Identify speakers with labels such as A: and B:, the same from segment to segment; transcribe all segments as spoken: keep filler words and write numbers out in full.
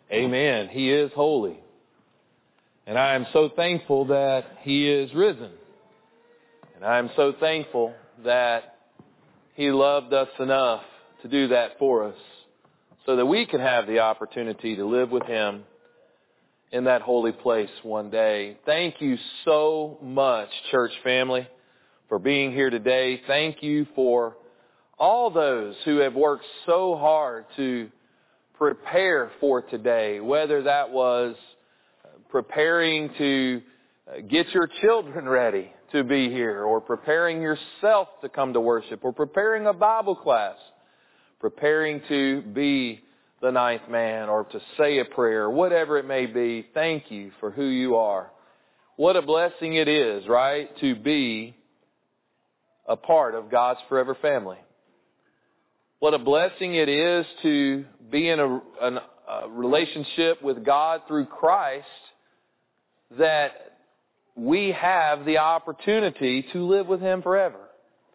A: Amen. He is holy. And I am so thankful that He is risen. And I am so thankful that He loved us enough to do that for us so that we can have the opportunity to live with Him in that holy place one day. Thank you so much, church family, for being here today. Thank you for all those who have worked so hard to prepare for today, whether that was preparing to get your children ready to be here, or preparing yourself to come to worship, or preparing a Bible class, preparing to be the ninth man, or to say a prayer, whatever it may be. Thank you for who you are. What a blessing it is, right, to be a part of God's forever family. What a blessing it is to be in a, an, a relationship with God through Christ, that we have the opportunity to live with Him forever.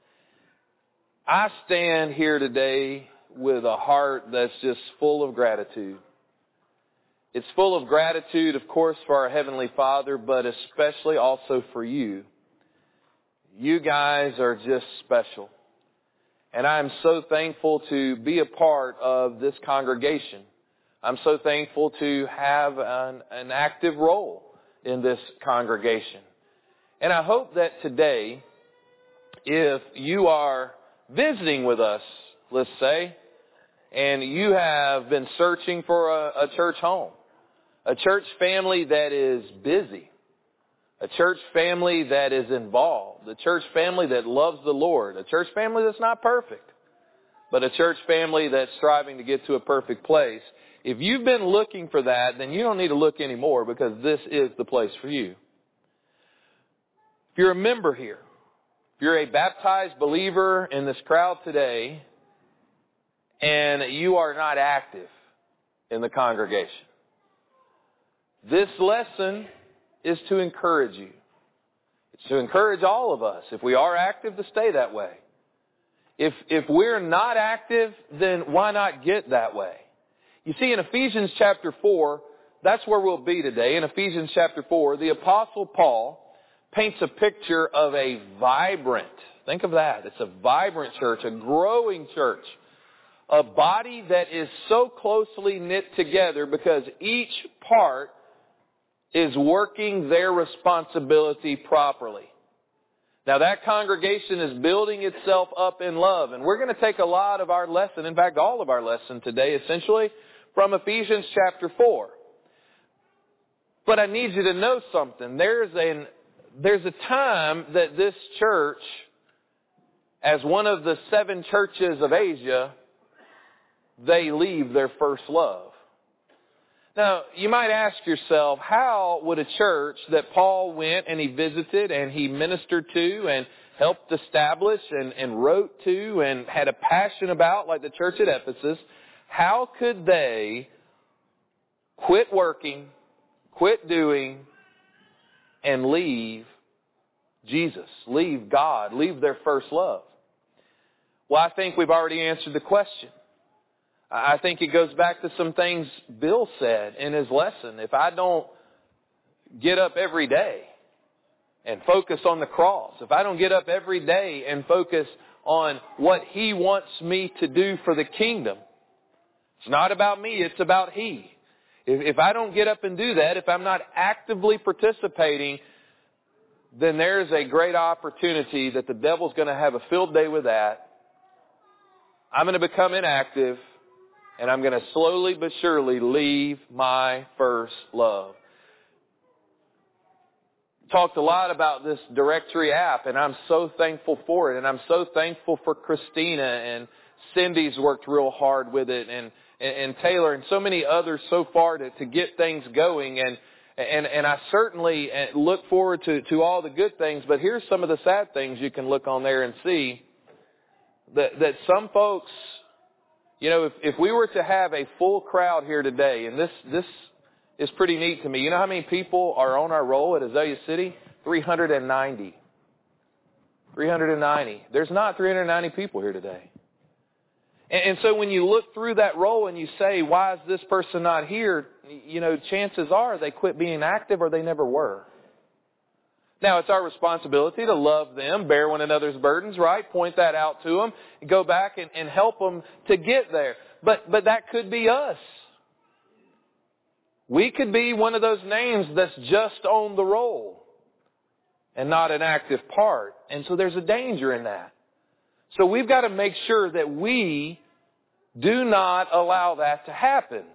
A: I stand here today with a heart that's just full of gratitude. It's full of gratitude, of course, for our Heavenly Father, but especially also for you. You guys are just special. And I'm so thankful to be a part of this congregation. I'm so thankful to have an, an active role in this congregation. And I hope that today, if you are visiting with us, let's say, and you have been searching for a, a church home, a church family that is busy, a church family that is involved, a church family that loves the Lord, a church family that's not perfect, but a church family that's striving to get to a perfect place. If you've been looking for that, then you don't need to look anymore, because this is the place for you. If you're a member here, if you're a baptized believer in this crowd today, and you are not active in the congregation, this lesson is to encourage you. It's to encourage all of us, if we are active, to stay that way. If, if we're not active, then why not get that way? You see, in Ephesians chapter four, that's where we'll be today. In Ephesians chapter four, the Apostle Paul paints a picture of a vibrant, think of that, it's a vibrant church, a growing church, a body that is so closely knit together because each part is working their responsibility properly. Now, that congregation is building itself up in love, and we're going to take a lot of our lesson, in fact, all of our lesson today, essentially, from Ephesians chapter four. But I need you to know something. There's an, there's a time that this church, as one of the seven churches of Asia, they leave their first love. Now, you might ask yourself, how would a church that Paul went and he visited and he ministered to and helped establish and, and wrote to and had a passion about, like the church at Ephesus, how could they quit working, quit doing, and leave Jesus, leave God, leave their first love? Well, I think we've already answered the question. I think it goes back to some things Bill said in his lesson. If I don't get up every day and focus on the cross, if I don't get up every day and focus on what He wants me to do for the kingdom, it's not about me, it's about He. If, if I don't get up and do that, if I'm not actively participating, then there's a great opportunity that the devil's going to have a field day with that. I'm going to become inactive, and I'm going to slowly but surely leave my first love. Talked a lot about this directory app, and I'm so thankful for it. And I'm so thankful for Christina, and Cindy's worked real hard with it, and, and, and Taylor, and so many others so far to, to get things going. And, and, and I certainly look forward to, to all the good things, but here's some of the sad things you can look on there and see. That, that some folks, you know, if, if we were to have a full crowd here today, and this, this is pretty neat to me. You know how many people are on our roll at Azalea City? three hundred ninety. three hundred ninety. There's not three hundred ninety people here today. And, and so when you look through that role and you say, why is this person not here? You know, chances are they quit being active or they never were. Now, it's our responsibility to love them, bear one another's burdens, right? Point that out to them, go back and, and help them to get there. But, but that could be us. We could be one of those names that's just on the roll and not an active part. And so there's a danger in that. So we've got to make sure that we do not allow that to happen.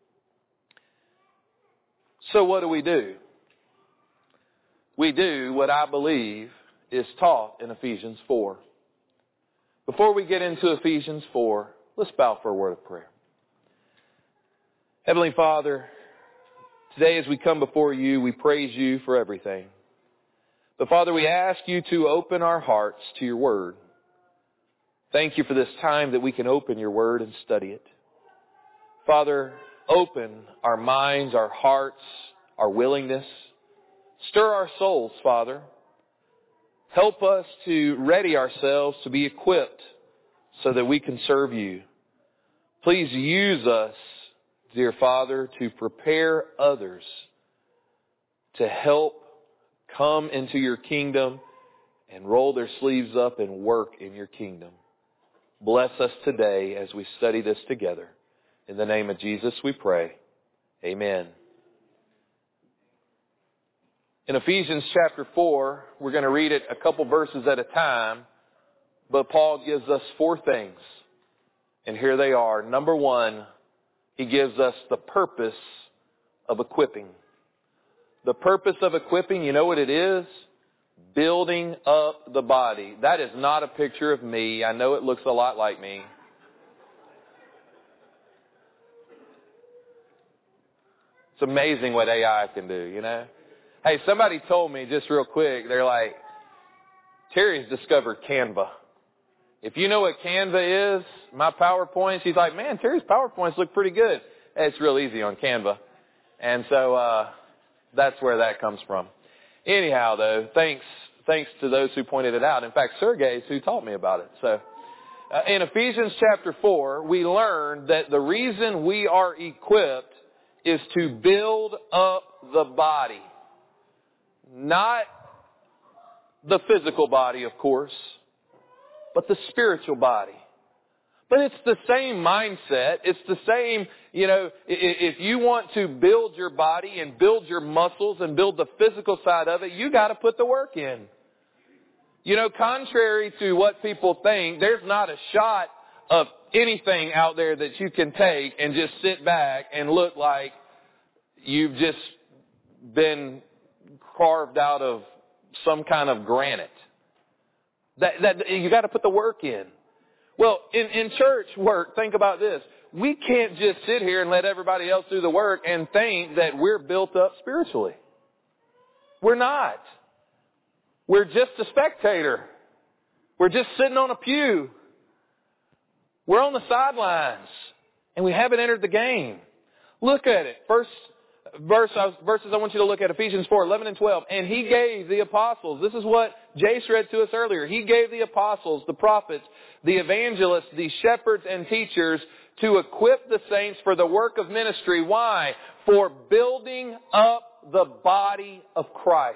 A: So what do we do? We do what I believe is taught in Ephesians four. Before we get into Ephesians four, let's bow for a word of prayer. Heavenly Father, today as we come before you, we praise you for everything. But Father, we ask you to open our hearts to your word. Thank you for this time that we can open your word and study it. Father, open our minds, our hearts, our willingness. Stir our souls, Father. Help us to ready ourselves to be equipped so that we can serve you. Please use us, dear Father, to prepare others to help come into your kingdom and roll their sleeves up and work in your kingdom. Bless us today as we study this together. In the name of Jesus we pray. Amen. In Ephesians chapter four, we're going to read it a couple verses at a time, but Paul gives us four things. And here they are. Number one, he gives us the purpose of equipping. The purpose of equipping, you know what it is? Building up the body. That is not a picture of me. I know it looks a lot like me. It's amazing what A I can do, you know? Hey, somebody told me just real quick, they're like, Terry's discovered Canva. If you know what Canva is, my PowerPoints, he's like, man, Terry's PowerPoints look pretty good. Hey, it's real easy on Canva. And so uh that's where that comes from. Anyhow, though, thanks thanks to those who pointed it out. In fact, Sergey's who taught me about it. So uh, in Ephesians chapter four, we learned that the reason we are equipped is to build up the body. Not the physical body, of course, but the spiritual body. But it's the same mindset. It's the same, you know, if you want to build your body and build your muscles and build the physical side of it, you got to put the work in. You know, contrary to what people think, there's not a shot of anything out there that you can take and just sit back and look like you've just been carved out of some kind of granite. That, that you got to put the work in. Well, in, in church work, think about this. We can't just sit here and let everybody else do the work and think that we're built up spiritually. We're not. We're just a spectator. We're just sitting on a pew. We're on the sidelines, and we haven't entered the game. Look at it. First verse, verses I want you to look at, Ephesians four, eleven and twelve. And he gave the apostles. This is what Jace read to us earlier. He gave the apostles, the prophets, the evangelists, the shepherds and teachers to equip the saints for the work of ministry. Why? For building up the body of Christ.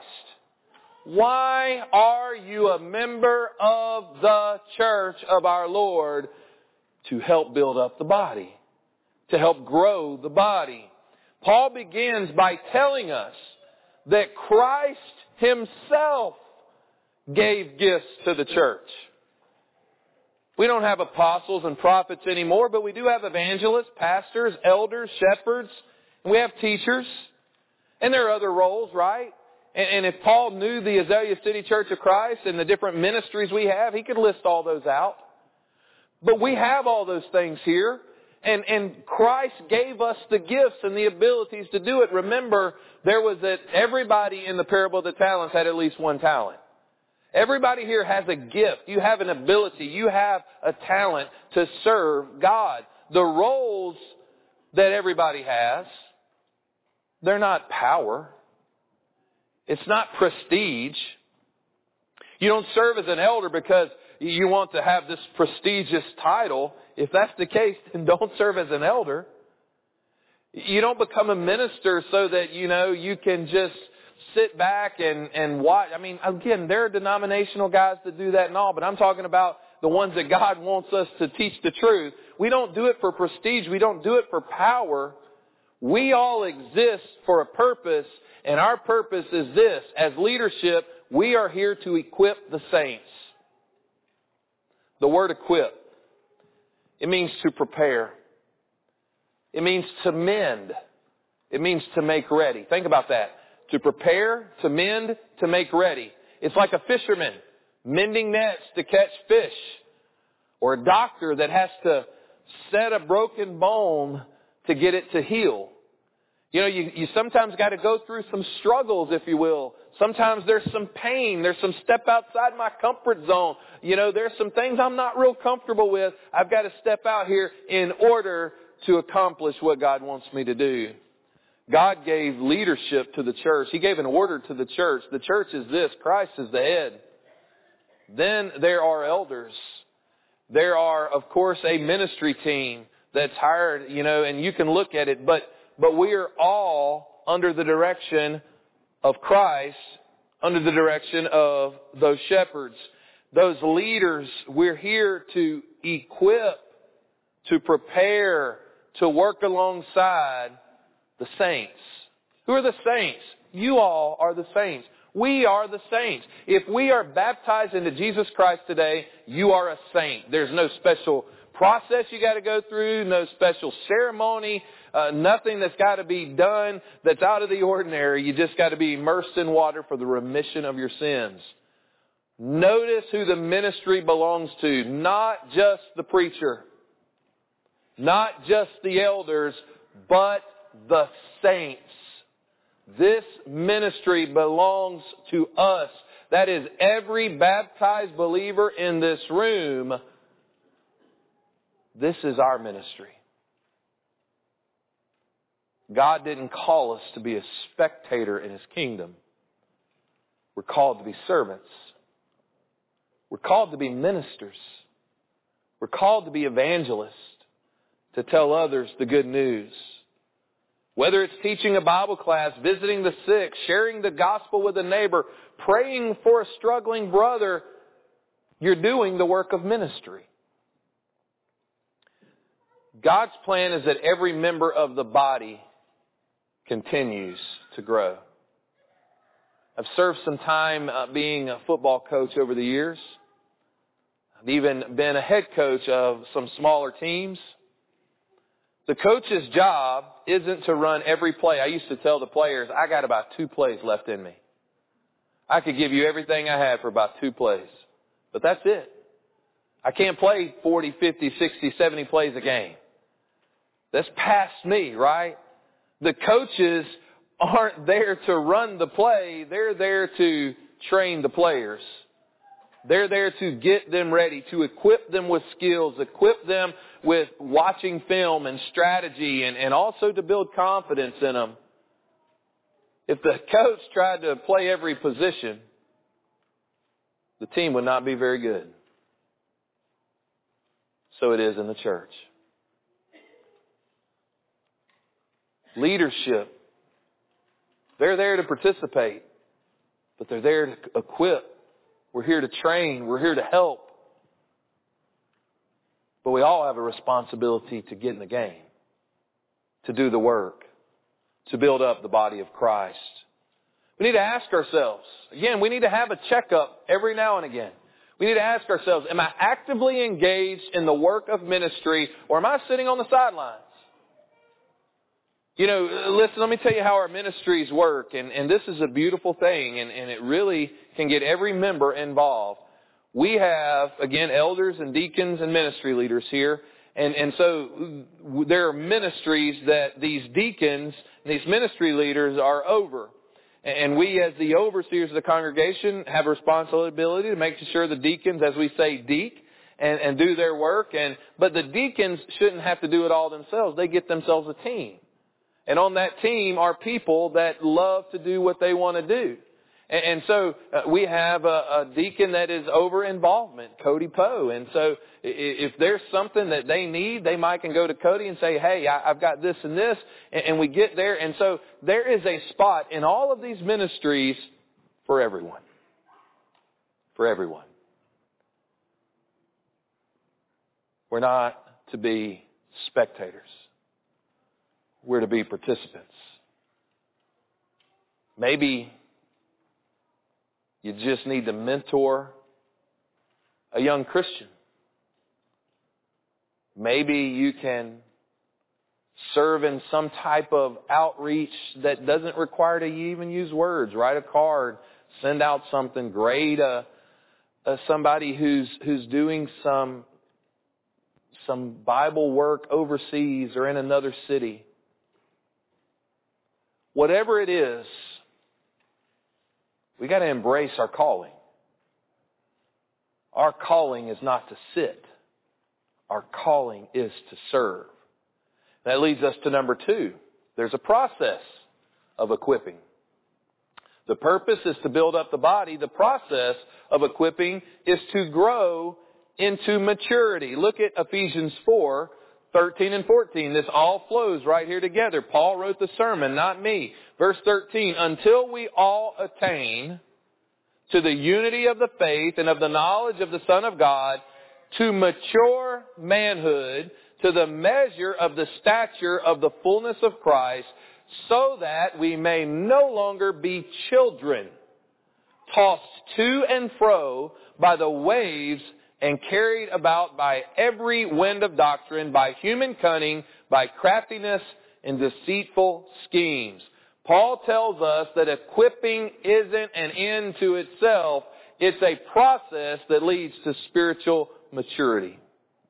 A: Why are you a member of the church of our Lord? To help build up the body. To help grow the body. Paul begins by telling us that Christ himself gave gifts to the church. We don't have apostles and prophets anymore, but we do have evangelists, pastors, elders, shepherds, and we have teachers. And there are other roles, right? And, and if Paul knew the Azalea City Church of Christ and the different ministries we have, he could list all those out. But we have all those things here. And, and Christ gave us the gifts and the abilities to do it. Remember, there was that everybody in the parable of the talents had at least one talent. Everybody here has a gift. You have an ability. You have a talent to serve God. The roles that everybody has, they're not power. It's not prestige. You don't serve as an elder because you want to have this prestigious title. If that's the case, then don't serve as an elder. You don't become a minister so that, you know, you can just sit back and, and watch. I mean, again, there are denominational guys that do that and all, but I'm talking about the ones that God wants us to teach the truth. We don't do it for prestige. We don't do it for power. We all exist for a purpose, and our purpose is this. As leadership, we are here to equip the saints. The word equip, it means to prepare. It means to mend. It means to make ready. Think about that. To prepare, to mend, to make ready. It's like a fisherman mending nets to catch fish, or a doctor that has to set a broken bone to get it to heal. You know, you, you sometimes got to go through some struggles, if you will. Sometimes there's some pain. There's some step outside my comfort zone. You know, there's some things I'm not real comfortable with. I've got to step out here in order to accomplish what God wants me to do. God gave leadership to the church. He gave an order to the church. The church is this. Christ is the head. Then there are elders. There are, of course, a ministry team that's hired, you know, and you can look at it. But, but we are all under the direction of Christ, under the direction of those shepherds. Those leaders, we're here to equip, to prepare, to work alongside the saints. Who are the saints? You all are the saints. We are the saints. If we are baptized into Jesus Christ today, you are a saint. There's no special process you got to go through, no special ceremony, uh, nothing that's got to be done that's out of the ordinary. You just got to be immersed in water for the remission of your sins. Notice who the ministry belongs to. Not just the preacher, not just the elders, but the saints. This ministry belongs to us. That is every baptized believer in this room. This is our ministry. God didn't call us to be a spectator in His kingdom. We're called to be servants. We're called to be ministers. We're called to be evangelists, to tell others the good news. Whether it's teaching a Bible class, visiting the sick, sharing the gospel with a neighbor, praying for a struggling brother, you're doing the work of ministry. God's plan is that every member of the body continues to grow. I've served some time uh, being a football coach over the years. I've even been a head coach of some smaller teams. The coach's job isn't to run every play. I used to tell the players, I got about two plays left in me. I could give you everything I have for about two plays. But that's it. I can't play forty, fifty, sixty, seventy plays a game. That's past me, right? The coaches aren't there to run the play. They're there to train the players. They're there to get them ready, to equip them with skills, equip them with watching film and strategy, and, and also to build confidence in them. If the coach tried to play every position, the team would not be very good. So it is in the church. Leadership. They're there to participate, but they're there to equip. We're here to train. We're here to help. But we all have a responsibility to get in the game, to do the work, to build up the body of Christ. We need to ask ourselves, again, we need to have a checkup every now and again. We need to ask ourselves, am I actively engaged in the work of ministry, or am I sitting on the sidelines? You know, listen, let me tell you how our ministries work, and, and this is a beautiful thing, and, and it really can get every member involved. We have, again, elders and deacons and ministry leaders here, and, and so there are ministries that these deacons and these ministry leaders are over. And we, as the overseers of the congregation, have a responsibility to make sure the deacons, as we say, deek, and, and do their work. And but the deacons shouldn't have to do it all themselves. They get themselves a team. And on that team are people that love to do what they want to do. And, and so uh, we have a, a deacon that is over involvement, Cody Poe. And so if there's something that they need, they might can go to Cody and say, hey, I, I've got this and this. And, and we get there. And so there is a spot in all of these ministries for everyone. For everyone. We're not to be spectators. We're to be participants. Maybe you just need to mentor a young Christian. Maybe you can serve in some type of outreach that doesn't require to even use words. Write a card, send out something, grade a, a somebody who's who's doing some some Bible work overseas or in another city. Whatever it is, we got to embrace our calling. Our calling is not to sit. Our calling is to serve. That leads us to number two. There's a process of equipping. The purpose is to build up the body. The process of equipping is to grow into maturity. Look at Ephesians four, thirteen and fourteen. This all flows right here together. Paul wrote the sermon, not me. Verse thirteen, until we all attain to the unity of the faith and of the knowledge of the Son of God, to mature manhood, to the measure of the stature of the fullness of Christ, so that we may no longer be children, tossed to and fro by the waves and carried about by every wind of doctrine, by human cunning, by craftiness and deceitful schemes. Paul tells us that equipping isn't an end to itself. It's a process that leads to spiritual maturity.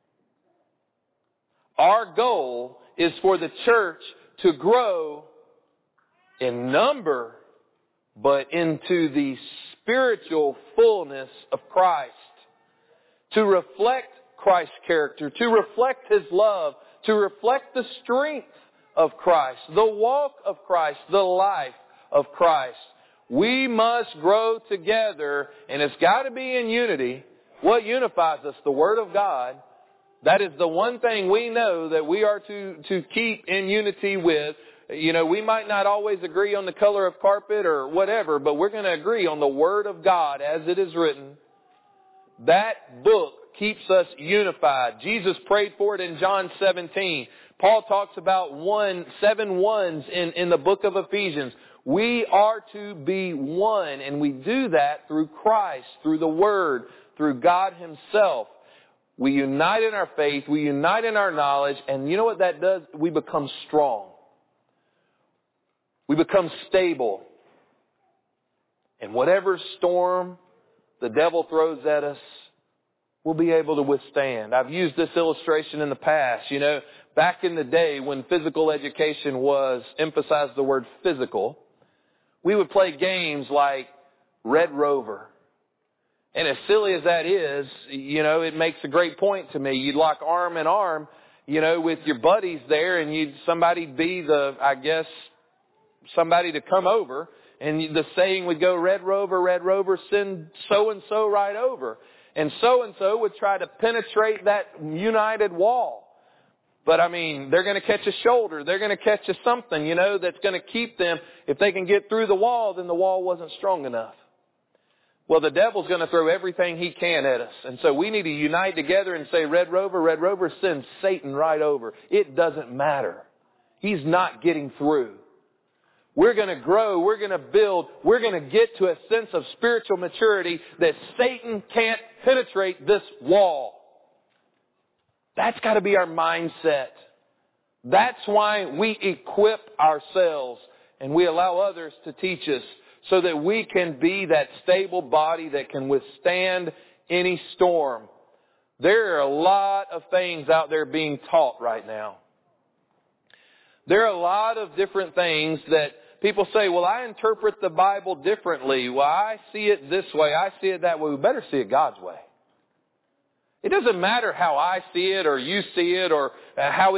A: Our goal is for the church to grow in number, but into the spiritual fullness of Christ. To reflect Christ's character, to reflect His love, to reflect the strength of Christ, the walk of Christ, the life of Christ. We must grow together, and it's got to be in unity. What unifies us? The Word of God. That is the one thing we know that we are to, to keep in unity with. You know, we might not always agree on the color of carpet or whatever, but we're going to agree on the Word of God as it is written. That book keeps us unified. Jesus prayed for it in John seventeen. Paul talks about one, seven ones in, in the book of Ephesians. We are to be one, and we do that through Christ, through the Word, through God Himself. We unite in our faith, we unite in our knowledge, and you know what that does? We become strong. We become stable. And whatever storm the devil throws at us, we'll be able to withstand. I've used this illustration in the past. You know, back in the day when physical education was, emphasized the word physical, we would play games like Red Rover. And as silly as that is, you know, it makes a great point to me. You'd lock arm in arm, you know, with your buddies there, and you'd somebody be the, I guess, somebody to come over. And the saying would go, Red Rover, Red Rover, send so-and-so right over. And so-and-so would try to penetrate that united wall. But I mean, they're going to catch a shoulder. They're going to catch a something, you know, that's going to keep them. If they can get through the wall, then the wall wasn't strong enough. Well, the devil's going to throw everything he can at us. And so we need to unite together and say, Red Rover, Red Rover, send Satan right over. It doesn't matter. He's not getting through. We're going to grow. We're going to build. We're going to get to a sense of spiritual maturity that Satan can't penetrate this wall. That's got to be our mindset. That's why we equip ourselves and we allow others to teach us so that we can be that stable body that can withstand any storm. There are a lot of things out there being taught right now. There are a lot of different things that people say, well, I interpret the Bible differently. Well, I see it this way. I see it that way. We better see it God's way. It doesn't matter how I see it or you see it or how it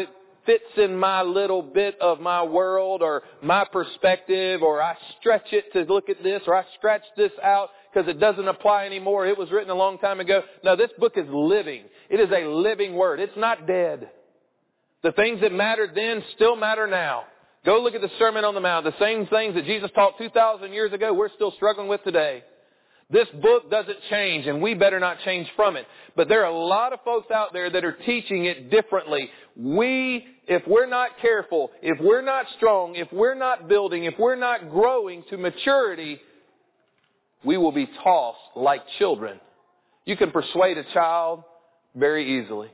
A: fits in my little bit of my world or my perspective, or I stretch it to look at this, or I scratch this out because it doesn't apply anymore. It was written a long time ago. No, this book is living. It is a living word. It's not dead. The things that mattered then still matter now. Go look at the Sermon on the Mount. The same things that Jesus taught two thousand years ago, we're still struggling with today. This book doesn't change, and we better not change from it. But there are a lot of folks out there that are teaching it differently. We, if we're not careful, if we're not strong, if we're not building, if we're not growing to maturity, we will be tossed like children. You can persuade a child very easily.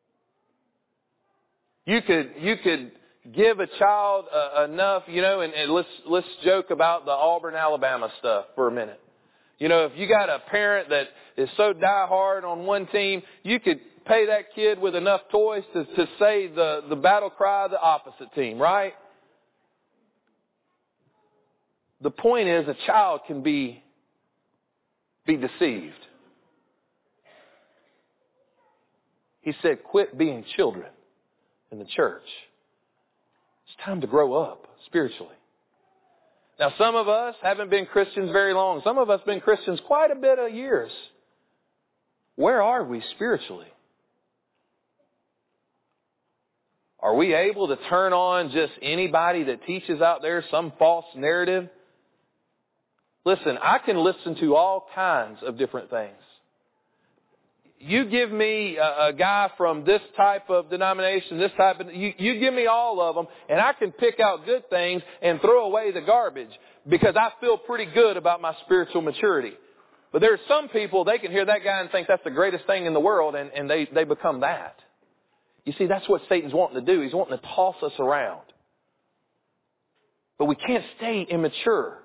A: You could, you could give a child uh, enough, you know, and, and let's, let's joke about the Auburn, Alabama stuff for a minute. You know, if you got a parent that is so diehard on one team, you could pay that kid with enough toys to, to say the, the battle cry of the opposite team, right? The point is, a child can be, be deceived. He said, quit being children in the church. It's time to grow up spiritually. Now, some of us haven't been Christians very long. Some of us have been Christians quite a bit of years. Where are we spiritually? Are we able to turn on just anybody that teaches out there some false narrative? Listen, I can listen to all kinds of different things. You give me a, a guy from this type of denomination, this type of, you, you give me all of them, and I can pick out good things and throw away the garbage because I feel pretty good about my spiritual maturity. But there are some people, they can hear that guy and think that's the greatest thing in the world, and, and they, they become that. You see, that's what Satan's wanting to do. He's wanting to toss us around. But we can't stay immature.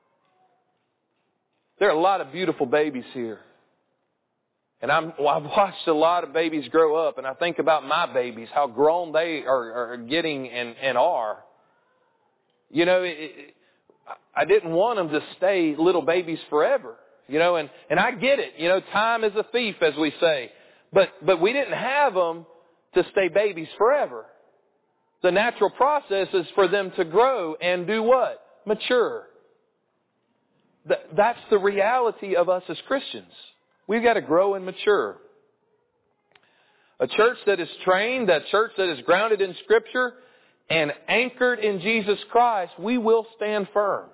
A: There are a lot of beautiful babies here. And I'm, well, I've watched a lot of babies grow up, and I think about my babies, how grown they are, are getting and, and are. You know, it, it, I didn't want them to stay little babies forever. You know, and, and I get it. You know, time is a thief, as we say. But, but we didn't have them to stay babies forever. The natural process is for them to grow and do what? Mature. Th- that's the reality of us as Christians. We've got to grow and mature. A church that is trained, a church that is grounded in Scripture and anchored in Jesus Christ, we will stand firm.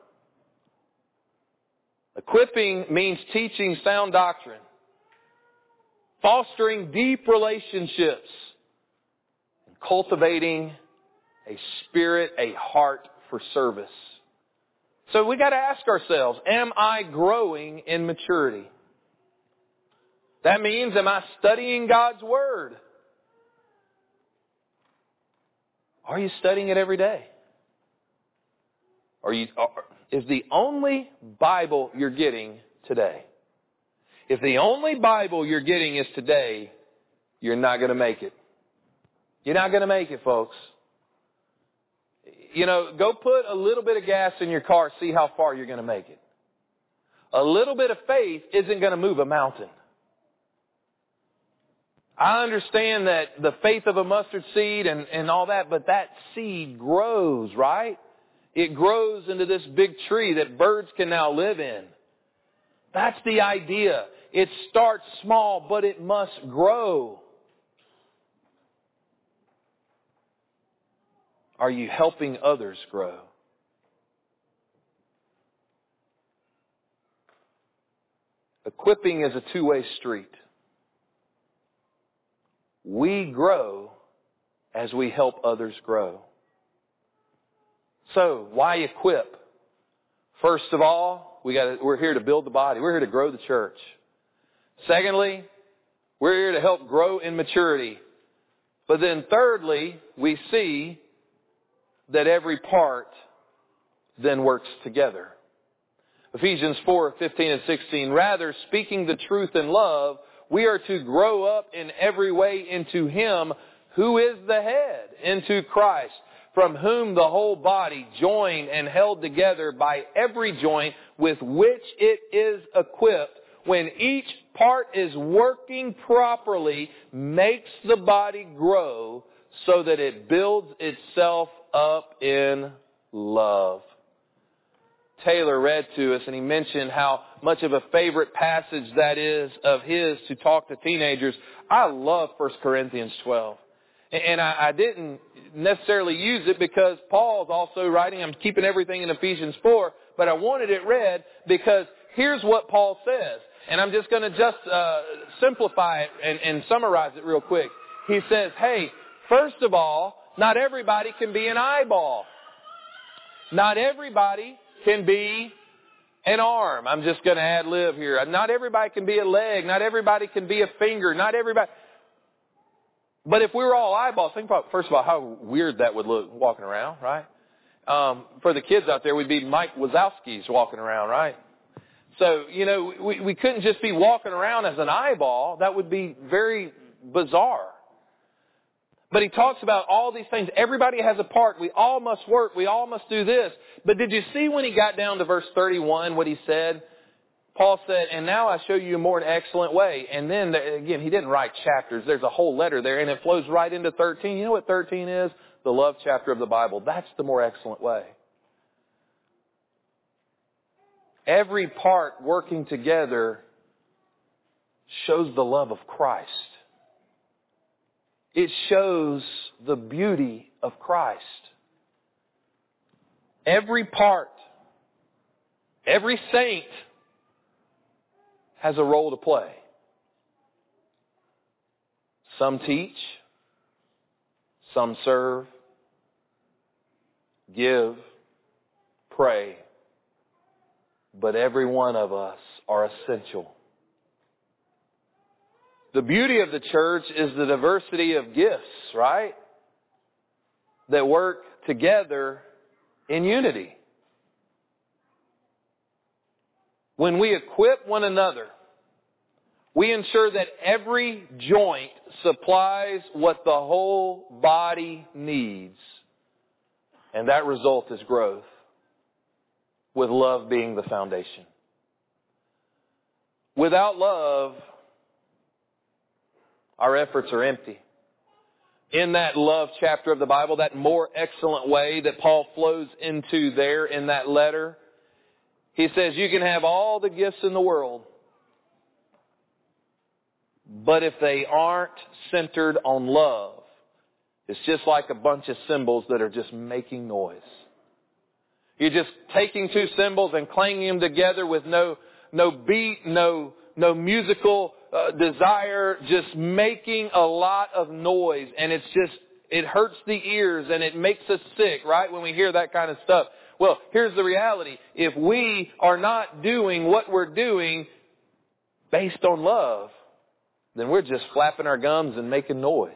A: Equipping means teaching sound doctrine, fostering deep relationships, and cultivating a spirit, a heart for service. So we got to ask ourselves, am I growing in maturity? That means, am I studying God's Word? Are you studying it every day? Are you, is the only Bible you're getting today? If the only Bible you're getting is today, you're not going to make it. You're not going to make it, folks. You know, go put a little bit of gas in your car, see how far you're going to make it. A little bit of faith isn't going to move a mountain. I understand that the faith of a mustard seed and, and all that, but that seed grows, right? It grows into this big tree that birds can now live in. That's the idea. It starts small, but it must grow. Are you helping others grow? Equipping is a two-way street. We grow as we help others grow. So, why equip? First of all, we got we're here to build the body. We're here to grow the church. Secondly, we're here to help grow in maturity. But then thirdly, we see that every part then works together. Ephesians four, fifteen and sixteen. Rather, speaking the truth in love, we are to grow up in every way into Him who is the head, into Christ, from whom the whole body, joined and held together by every joint with which it is equipped, when each part is working properly, makes the body grow so that it builds itself up in love. Taylor read to us, and he mentioned how much of a favorite passage that is of his to talk to teenagers. I love First Corinthians twelve. And I, I didn't necessarily use it because Paul's also writing, I'm keeping everything in Ephesians four, but I wanted it read because here's what Paul says. And I'm just going to just uh, simplify it and, and summarize it real quick. He says, hey, first of all, not everybody can be an eyeball. Not everybody can be an arm. I'm just going to ad lib here. Not everybody can be a leg. Not everybody can be a finger. Not everybody. But if we were all eyeballs, think about, first of all, how weird that would look walking around, right? Um, for the kids out there, we'd be Mike Wazowski's walking around, right? So, you know, we, we couldn't just be walking around as an eyeball. That would be very bizarre. But he talks about all these things. Everybody has a part. We all must work. We all must do this. But did you see when he got down to verse thirty-one what he said? Paul said, and now I show you a more excellent way. And then, again, he didn't write chapters. There's a whole letter there, and it flows right into thirteen. You know what thirteen is? The love chapter of the Bible. That's the more excellent way. Every part working together shows the love of Christ. It shows the beauty of Christ. Every part, every saint has a role to play. Some teach, some serve, give, pray, but every one of us are essential. The beauty of the church is the diversity of gifts, right? That work together in unity. When we equip one another, we ensure that every joint supplies what the whole body needs. And that result is growth, with love being the foundation. Without love, our efforts are empty. In that love chapter of the Bible, that more excellent way that Paul flows into there in that letter, he says you can have all the gifts in the world, but if they aren't centered on love, it's just like a bunch of cymbals that are just making noise. You're just taking two cymbals and clanging them together with no no beat, no no musical uh, desire, just making a lot of noise. And it's just, it hurts the ears and it makes us sick, right, when we hear that kind of stuff. Well, here's the reality. If we are not doing what we're doing based on love, then we're just flapping our gums and making noise.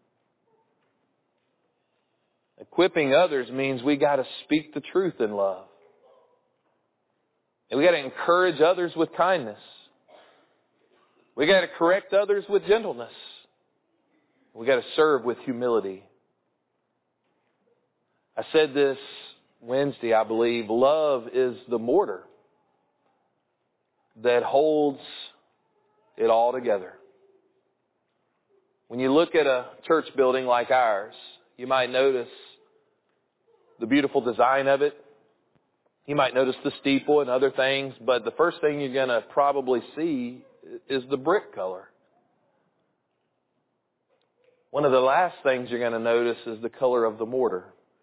A: Equipping others means we got to speak the truth in love. And we got to encourage others with kindness. We got to correct others with gentleness. We got to serve with humility. I said this Wednesday, I believe. Love is the mortar that holds it all together. When you look at a church building like ours, you might notice the beautiful design of it. You might notice the steeple and other things, but the first thing you're going to probably see is the brick color. One of the last things you're going to notice is the color of the mortar.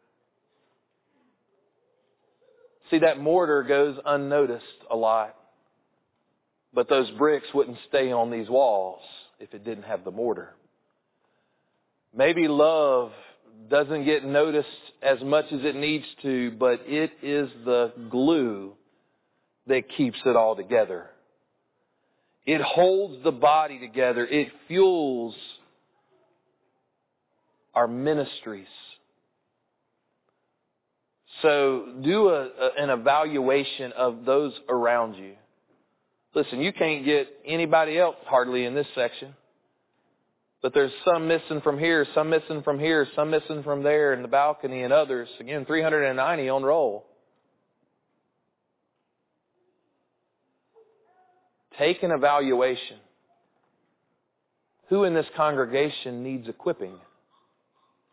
A: See, that mortar goes unnoticed a lot, but those bricks wouldn't stay on these walls if it didn't have the mortar. Maybe love doesn't get noticed as much as it needs to, but it is the glue that keeps it all together. It holds the body together. It fuels our ministries. So do a, a, an evaluation of those around you. Listen, you can't get anybody else hardly in this section. But there's some missing from here, some missing from here, some missing from there in the balcony and others. Again, three hundred ninety on roll. Take an evaluation. Who in this congregation needs equipping?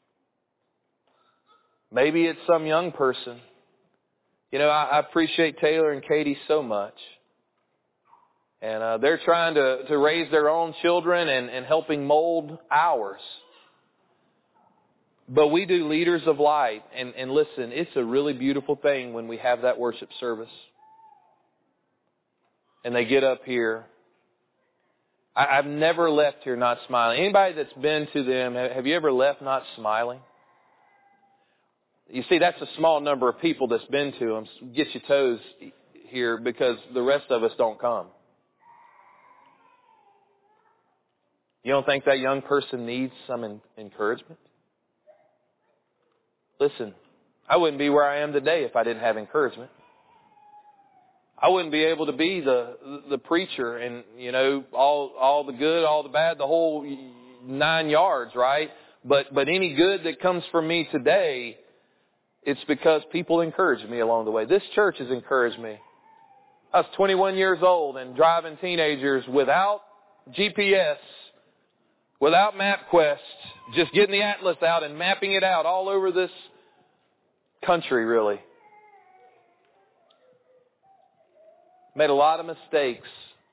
A: Maybe it's some young person. You know, I, I appreciate Taylor and Katie so much. And uh, they're trying to, to raise their own children and, and helping mold ours. But we do Leaders of Light. And, and listen, it's a really beautiful thing when we have that worship service. And they get up here. I, I've never left here not smiling. Anybody that's been to them, have you ever left not smiling? You see, that's a small number of people that's been to them. So get your toes here because the rest of us don't come. You don't think that young person needs some en- encouragement? Listen, I wouldn't be where I am today if I didn't have encouragement. I wouldn't be able to be the the preacher and, you know, all all the good, all the bad, the whole nine yards, right? But but any good that comes from me today, it's because people encouraged me along the way. This church has encouraged me. I was twenty-one years old and driving teenagers without G P S, without MapQuest, just getting the atlas out and mapping it out all over this country, really. Made a lot of mistakes.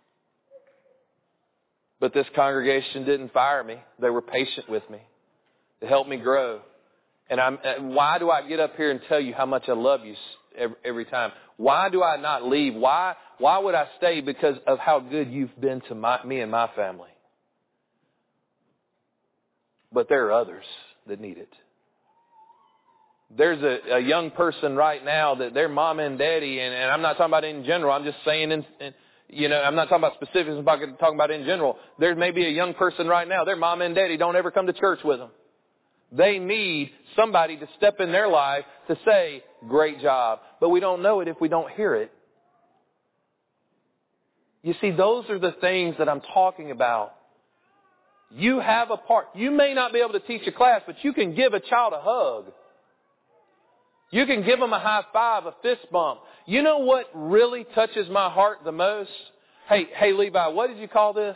A: But this congregation didn't fire me. They were patient with me. They helped me grow. And I'm, why do I get up here and tell you how much I love you every, every time? Why do I not leave? Why, why would I stay? Because of how good you've been to my, me and my family. But there are others that need it. There's a, a young person right now that their mom and daddy, and, and I'm not talking about in general, I'm just saying, in, in, you know, I'm not talking about specifics, I'm talking about in general. There may be a young person right now, their mom and daddy don't ever come to church with them. They need somebody to step in their life to say, great job. But we don't know it if we don't hear it. You see, those are the things that I'm talking about. You have a part. You may not be able to teach a class, but you can give a child a hug. You can give them a high five, a fist bump. You know what really touches my heart the most? Hey, hey, Levi, what did you call this?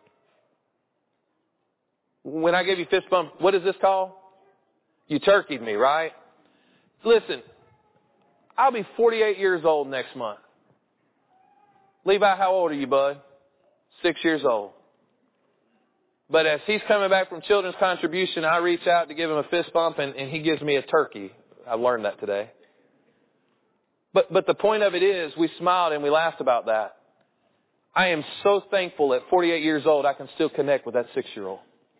A: When I gave you fist bump, what is this called? You turkeyed me, right? Listen, I'll be forty-eight years old next month. Levi, how old are you, bud? Six years old. But as he's coming back from Children's Contribution, I reach out to give him a fist bump, and, and he gives me a turkey. I've learned that today. But but the point of it is, we smiled and we laughed about that. I am so thankful at forty-eight years old I can still connect with that six-year-old.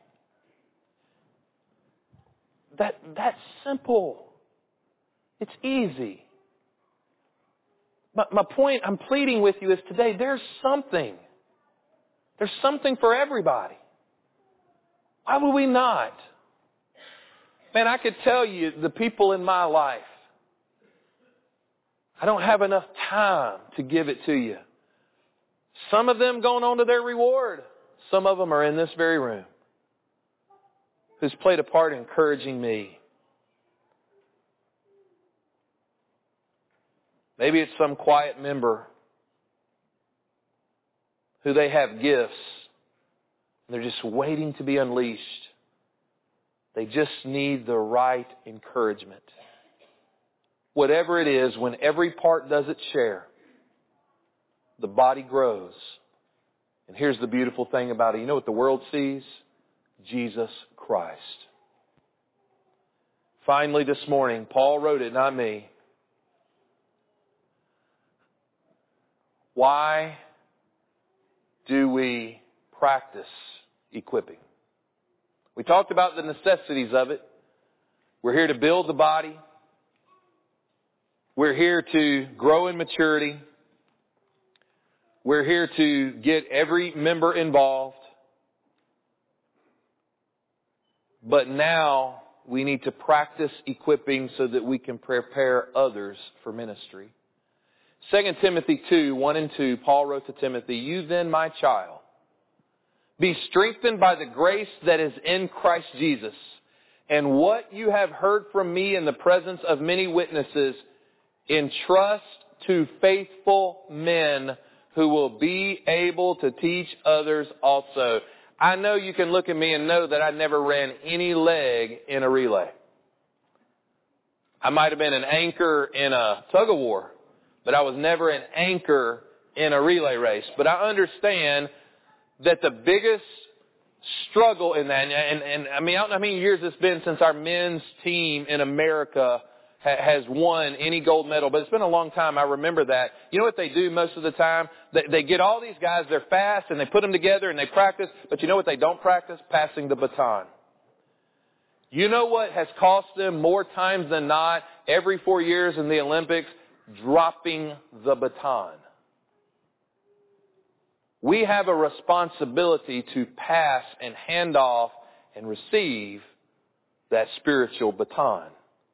A: That that's simple. It's easy. But my point I'm pleading with you is today, there's something. There's something for everybody. Why would we not? Man, I could tell you the people in my life. I don't have enough time to give it to you. Some of them going on to their reward. Some of them are in this very room. Who's played a part in encouraging me. Maybe it's some quiet member who they have gifts. They're just waiting to be unleashed. They just need the right encouragement. Whatever it is, when every part does its share, the body grows. And here's the beautiful thing about it. You know what the world sees? Jesus Christ. Finally this morning, Paul wrote it, not me. Why do we practice equipping? We talked about the necessities of it. We're here to build the body. We're here to grow in maturity. We're here to get every member involved. But now we need to practice equipping so that we can prepare others for ministry. Second Timothy two, one and two, Paul wrote to Timothy, "You then, my child, be strengthened by the grace that is in Christ Jesus. And what you have heard from me in the presence of many witnesses, entrust to faithful men who will be able to teach others also." I know you can look at me and know that I never ran any leg in a relay. I might have been an anchor in a tug of war, but I was never an anchor in a relay race. But I understand that the biggest struggle in that, and, and, and I mean, I don't know how many years it's been since our men's team in America ha, has won any gold medal, but it's been a long time. I remember that. You know what they do most of the time? They, they get all these guys, they're fast, and they put them together and they practice, but you know what they don't practice? Passing the baton. You know what has cost them more times than not every four years in the Olympics? Dropping the baton. We have a responsibility to pass and hand off and receive that spiritual baton.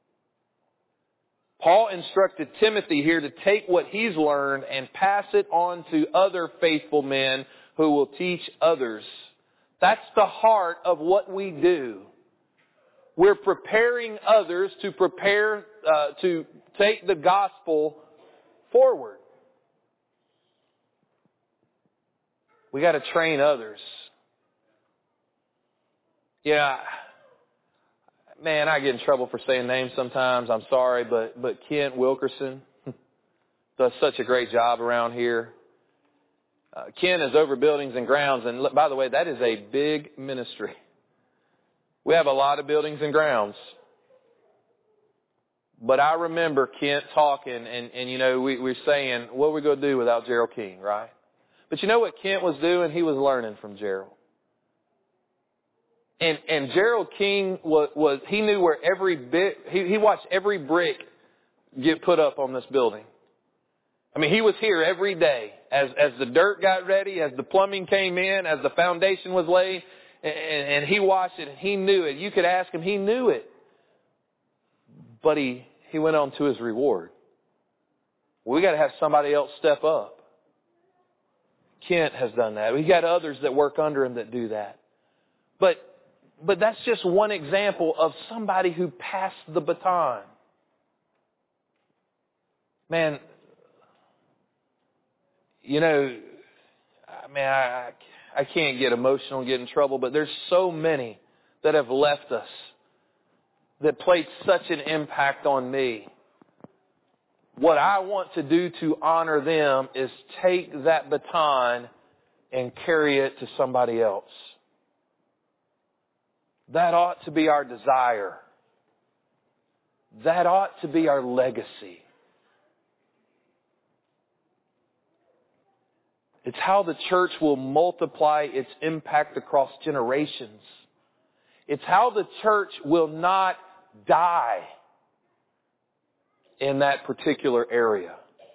A: Paul instructed Timothy here to take what he's learned and pass it on to other faithful men who will teach others. That's the heart of what we do. We're preparing others to prepare, uh, to take the gospel forward. We got to train others. Yeah, man, I get in trouble for saying names sometimes. I'm sorry, but but Kent Wilkerson does such a great job around here. Uh, Ken is over buildings and grounds, and by the way, that is a big ministry. We have a lot of buildings and grounds. But I remember Kent talking, and, and you know, we, we're saying, what are we going to do without Gerald King, right? But you know what Kent was doing? He was learning from Gerald. And, and Gerald King was, was, he knew where every bit, he, he watched every brick get put up on this building. I mean, he was here every day as, as the dirt got ready, as the plumbing came in, as the foundation was laid, and, and he watched it and he knew it. You could ask him, he knew it. But he, he went on to his reward. We got to have somebody else step up. Kent has done that. We got others that work under him that do that. But, but that's just one example of somebody who passed the baton. Man, you know, man, I, I can't get emotional and get in trouble, but there's so many that have left us that played such an impact on me. What I want to do to honor them is take that baton and carry it to somebody else. That ought to be our desire. That ought to be our legacy. It's how the church will multiply its impact across generations. It's how the church will not die in that particular area.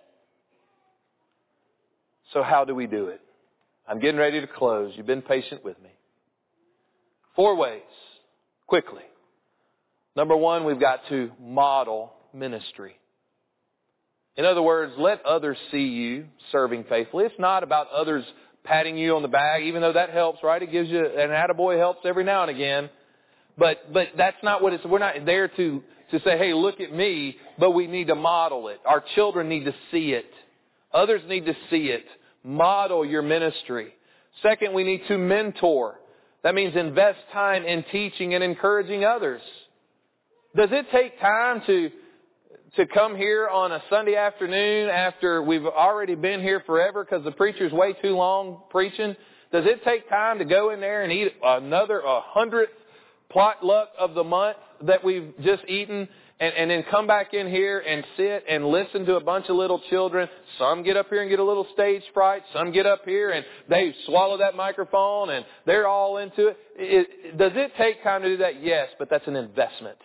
A: So how do we do it? I'm getting ready to close. You've been patient with me. Four ways, quickly. Number one, we've got to model ministry. In other words, let others see you serving faithfully. It's not about others patting you on the back, even though that helps, right? It gives you, an attaboy helps every now and again. But but that's not what it's, we're not there to, to say, hey, look at me, but we need to model it. Our children need to see it. Others need to see it. Model your ministry. Second, we need to mentor. That means invest time in teaching and encouraging others. Does it take time to to come here on a Sunday afternoon after we've already been here forever because the preacher's way too long preaching? Does it take time to go in there and eat another a hundredth potluck of the month that we've just eaten and, and then come back in here and sit and listen to a bunch of little children? Some get up here and get a little stage fright. Some get up here and they swallow that microphone and they're all into it. it does it take time to do that? Yes, but that's an investment.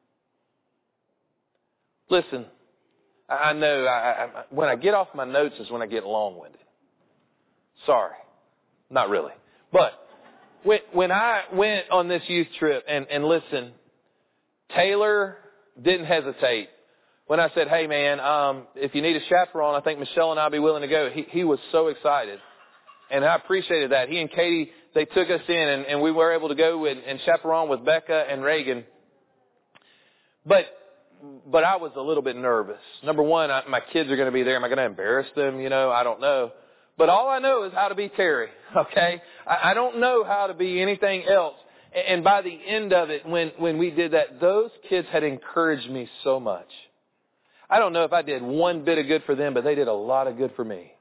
A: Listen, I know I, I, when I get off my notes is when I get long-winded. Sorry, not really. But when, when I went on this youth trip, and, and listen, Taylor didn't hesitate. When I said, hey, man, um, if you need a chaperone, I think Michelle and I will be willing to go. He, he was so excited. And I appreciated that. He and Katie, they took us in, and, and we were able to go and, and chaperone with Becca and Reagan. But But I was a little bit nervous. Number one, I, my kids are going to be there. Am I going to embarrass them? You know, I don't know. But all I know is how to be Terry, okay? I, I don't know how to be anything else. And by the end of it, when, when we did that, those kids had encouraged me so much. I don't know if I did one bit of good for them, but they did a lot of good for me.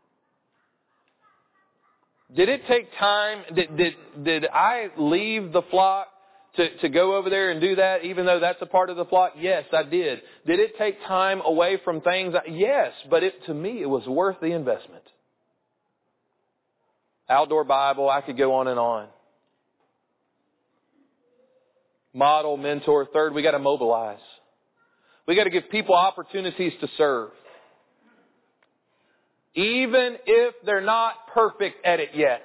A: Did it take time? Did, did, did I leave the flock to, to go over there and do that, even though that's a part of the flock? Yes, I did. Did it take time away from things? Yes, but it, to me, it was worth the investment. Outdoor Bible, I could go on and on. Model, mentor. Third, we got to mobilize. We got to give people opportunities to serve. Even if they're not perfect at it yet.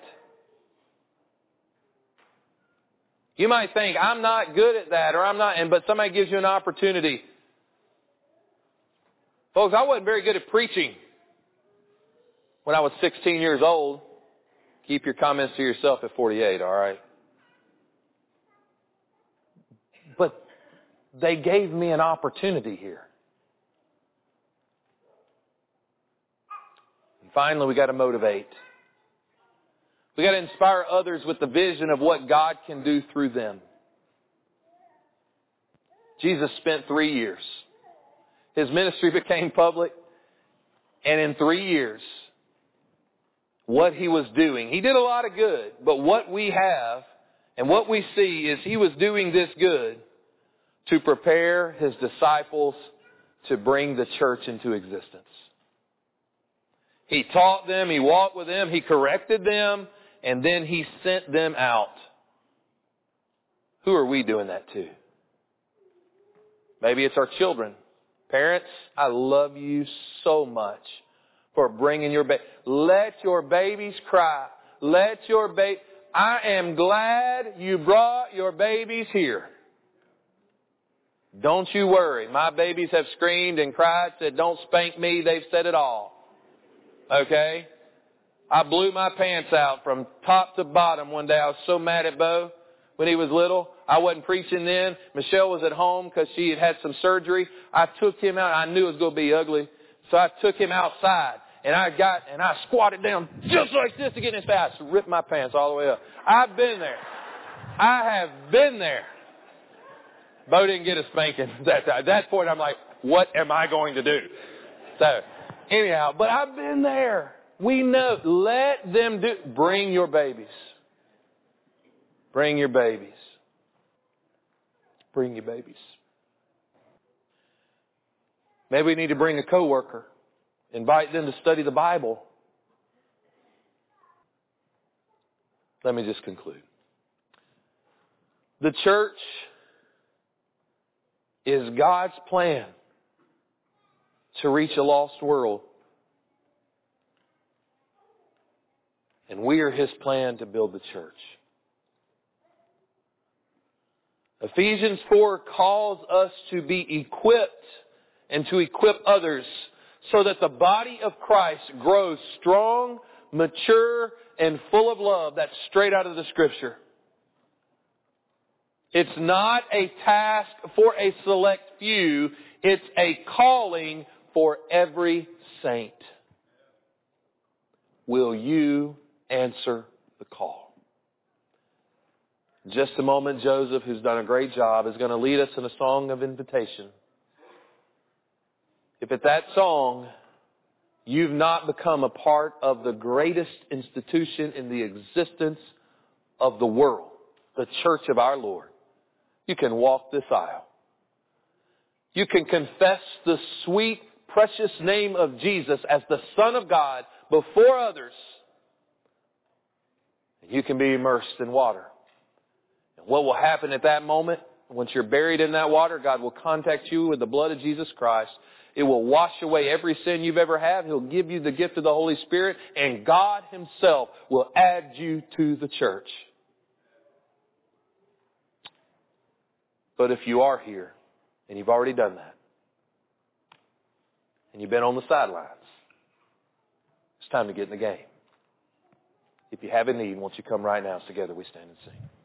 A: You might think, I'm not good at that, or I'm not, and but somebody gives you an opportunity. Folks, I wasn't very good at preaching when I was sixteen years old. Keep your comments to yourself at forty-eight, all right? But they gave me an opportunity here. And finally, we got to motivate. We got to inspire others with the vision of what God can do through them. Jesus spent three years. His ministry became public. And in three years, what he was doing, he did a lot of good. But what we have and what we see is he was doing this good to prepare his disciples to bring the church into existence. He taught them, he walked with them, he corrected them, and then he sent them out. Who are we doing that to? Maybe it's our children. Parents, I love you so much for bringing your baby. Let your babies cry. Let your baby... I am glad you brought your babies here. Don't you worry. My babies have screamed and cried, said, don't spank me. They've said it all. Okay? I blew my pants out from top to bottom one day. I was so mad at Bo when he was little. I wasn't preaching then. Michelle was at home because she had had some surgery. I took him out. I knew it was going to be ugly. So I took him outside. And I got, and I squatted down just like this to get in his face. Ripped my pants all the way up. I've been there. I have been there. Bo didn't get a spanking that time. At that point, I'm like, what am I going to do? So, anyhow, but I've been there. We know. Let them do. Bring your babies. Bring your babies. Bring your babies. Maybe we need to bring a coworker. Invite them to study the Bible. Let me just conclude. The church is God's plan to reach a lost world. And we are His plan to build the church. Ephesians four calls us to be equipped and to equip others so that the body of Christ grows strong, mature, and full of love. That's straight out of the Scripture. It's not a task for a select few. It's a calling for every saint. Will you answer the call? In just a moment, Joseph, who's done a great job, is going to lead us in a song of invitation. If at that song you've not become a part of the greatest institution in the existence of the world, the church of our Lord, you can walk this aisle. You can confess the sweet, precious name of Jesus as the Son of God before others. And you can be immersed in water. And what will happen at that moment, once you're buried in that water, God will contact you with the blood of Jesus Christ. It will wash away every sin you've ever had. He'll give you the gift of the Holy Spirit. And God Himself will add you to the church. But if you are here, and you've already done that, and you've been on the sidelines, it's time to get in the game. If you have a need, won't you come right now? Together we stand and sing.